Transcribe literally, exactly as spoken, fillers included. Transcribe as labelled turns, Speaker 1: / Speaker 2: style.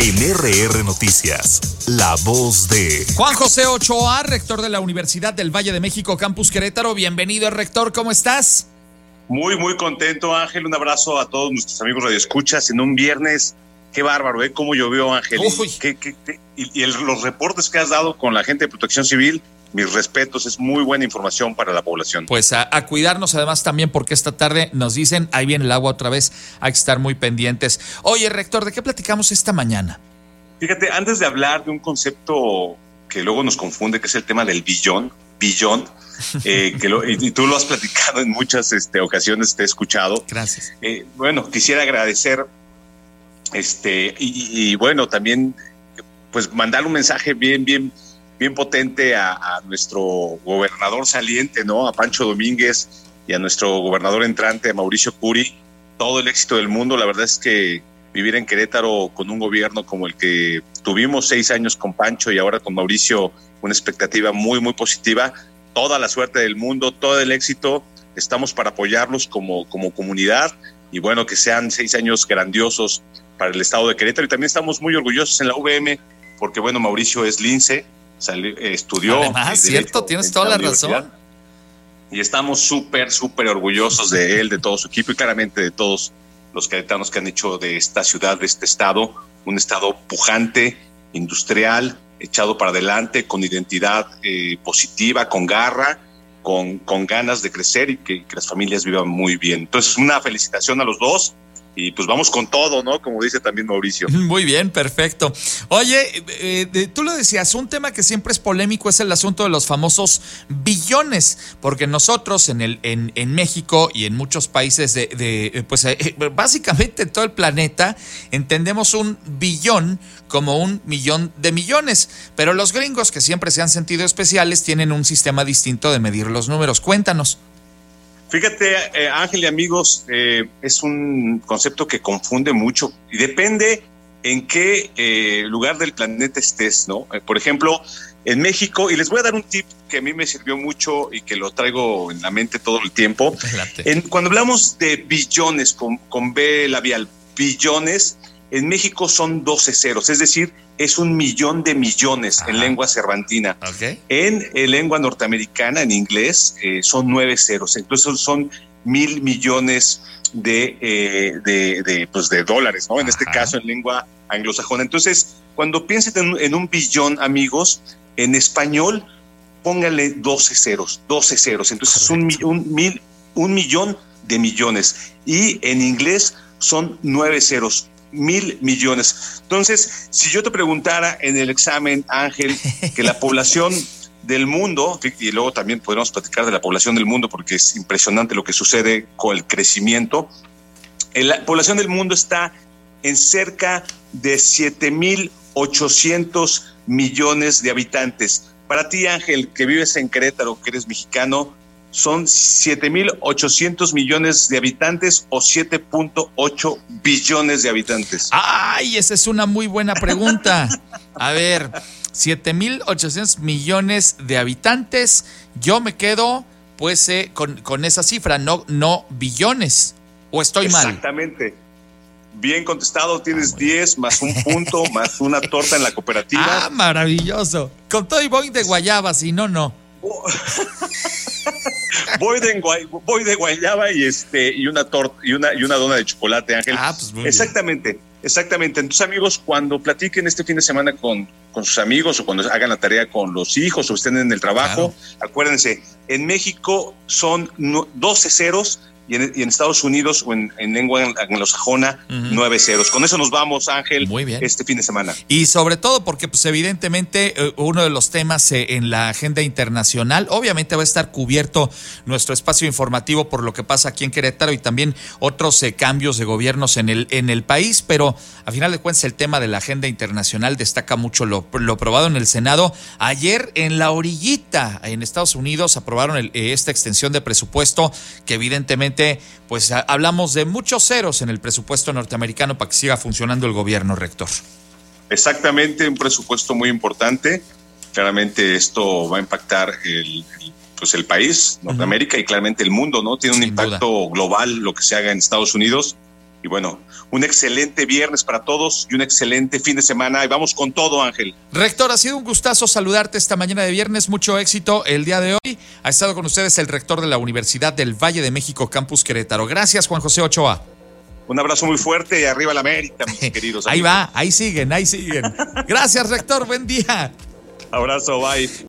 Speaker 1: En R R Noticias, la voz de
Speaker 2: Juan José Ochoa, rector de la Universidad del Valle de México, Campus Querétaro. Bienvenido, rector, ¿cómo estás?
Speaker 3: Muy, muy contento, Ángel. Un abrazo a todos nuestros amigos radioescuchas en un viernes. Qué bárbaro, ¿eh? Cómo llovió, Ángel.
Speaker 2: Uy.
Speaker 3: ¿Qué, qué, qué? Y, y el, los reportes que has dado con la gente de Protección Civil, mis respetos, es muy buena información para la población.
Speaker 2: Pues a, a cuidarnos además también, porque esta tarde nos dicen, ahí viene el agua otra vez, hay que estar muy pendientes. Oye, rector, ¿de qué platicamos esta mañana?
Speaker 3: Fíjate, antes de hablar de un concepto que luego nos confunde, que es el tema del billón, billón, eh, que lo, y, y tú lo has platicado en muchas este, ocasiones, te he escuchado.
Speaker 2: Gracias.
Speaker 3: Eh, bueno, quisiera agradecer, este, y, y bueno, también, pues mandar un mensaje bien, bien, bien potente a, a nuestro gobernador saliente, ¿no? A Pancho Domínguez y a nuestro gobernador entrante, a Mauricio Curi. Todo el éxito del mundo. La verdad es que vivir en Querétaro con un gobierno como el que tuvimos seis años con Pancho y ahora con Mauricio, una expectativa muy, muy positiva. Toda la suerte del mundo, todo el éxito. Estamos para apoyarlos como, como comunidad y bueno, que sean seis años grandiosos para el estado de Querétaro. Y también estamos muy orgullosos en la U V M porque bueno, Mauricio es lince, salió, estudió.
Speaker 2: Además, cierto, tienes toda la razón.
Speaker 3: Y estamos súper, súper orgullosos de él, de todo su equipo y claramente de todos los queretanos que han hecho de esta ciudad, de este estado, un estado pujante, industrial, echado para adelante, con identidad eh, positiva, con garra, con, con ganas de crecer y que, que las familias vivan muy bien. Entonces, una felicitación a los dos. Y pues vamos con todo, ¿no? Como dice también Mauricio.
Speaker 2: Muy bien, perfecto. Oye, eh, tú lo decías, un tema que siempre es polémico es el asunto de los famosos billones, porque nosotros en el en, en México y en muchos países de, de pues eh, básicamente en todo el planeta entendemos un billón como un millón de millones, pero los gringos, que siempre se han sentido especiales, tienen un sistema distinto de medir los números. Cuéntanos.
Speaker 3: Fíjate, eh, Ángel y amigos, eh, es un concepto que confunde mucho y depende en qué eh, lugar del planeta estés, ¿no? Eh, por ejemplo, en México, y les voy a dar un tip que a mí me sirvió mucho y que lo traigo en la mente todo el tiempo. En, cuando hablamos de billones con, con B labial, billones, en México son doce ceros, es decir, es un millón de millones. Ajá. En lengua cervantina.
Speaker 2: Okay.
Speaker 3: En, en lengua norteamericana, en inglés, eh, son nueve ceros. Entonces son mil millones de, eh, de, de, pues de dólares, ¿no? En Ajá. este caso, en lengua anglosajona. Entonces, cuando piensen en, en un billón, amigos, en español, póngale doce ceros, doce ceros. Entonces, un, un, mil, un millón de millones. Y en inglés son nueve ceros. Mil millones. Entonces, si yo te preguntara en el examen, Ángel, que la población del mundo, y luego también podemos platicar de la población del mundo porque es impresionante lo que sucede con el crecimiento, la población del mundo está en cerca de siete mil ochocientos millones de habitantes. Para ti, Ángel, que vives en Querétaro, que eres mexicano, ¿son siete mil ochocientos millones de habitantes o siete punto ocho billones de habitantes?
Speaker 2: Ay, esa es una muy buena pregunta. A ver, siete mil ochocientos millones de habitantes. Yo me quedo, pues, eh, con, con esa cifra, no, no billones. ¿O estoy mal?
Speaker 3: Exactamente. Bien contestado, tienes ah, diez más un punto, más una torta en la cooperativa.
Speaker 2: Ah, maravilloso. Con todo y voy de guayaba, si no, no.
Speaker 3: Voy de, voy de guayaba y este y una torta y una y una dona de chocolate, Ángel.
Speaker 2: Ah, pues muy
Speaker 3: exactamente,
Speaker 2: bien.
Speaker 3: exactamente. Entonces, amigos, cuando platiquen este fin de semana con, con sus amigos o cuando hagan la tarea con los hijos o estén en el trabajo, claro. Acuérdense, en México son doce ceros y en, y en Estados Unidos o en, en lengua anglosajona, uh-huh. nueve ceros. Con eso nos vamos, Ángel,
Speaker 2: muy bien.
Speaker 3: Este fin de semana.
Speaker 2: Y sobre todo porque, pues, evidentemente, eh, uno de los temas eh, en la agenda internacional, obviamente va a estar cubierto nuestro espacio informativo por lo que pasa aquí en Querétaro y también otros eh, cambios de gobiernos en el, en el país, pero a final de cuentas el tema de la agenda internacional destaca mucho lo, lo aprobado en el Senado. Ayer en la orillita, en Estados Unidos, aprobaron el, eh, esta extensión de presupuesto que evidentemente pues hablamos de muchos ceros en el presupuesto norteamericano para que siga funcionando el gobierno, rector.
Speaker 3: Exactamente, un presupuesto muy importante. Claramente esto va a impactar el, el, pues el país, Norteamérica, uh-huh. y claramente el mundo, ¿no? Tiene un Sin impacto duda. global lo que se haga en Estados Unidos. Y bueno, un excelente viernes para todos y un excelente fin de semana. Y vamos con todo, Ángel.
Speaker 2: Rector, ha sido un gustazo saludarte esta mañana de viernes. Mucho éxito el día de hoy. Ha estado con ustedes el rector de la Universidad del Valle de México, Campus Querétaro. Gracias, Juan José Ochoa.
Speaker 3: Un abrazo muy fuerte y arriba la América, mis queridos amigos.
Speaker 2: Ahí va, ahí siguen, ahí siguen. Gracias, rector. Buen día.
Speaker 3: Abrazo, bye.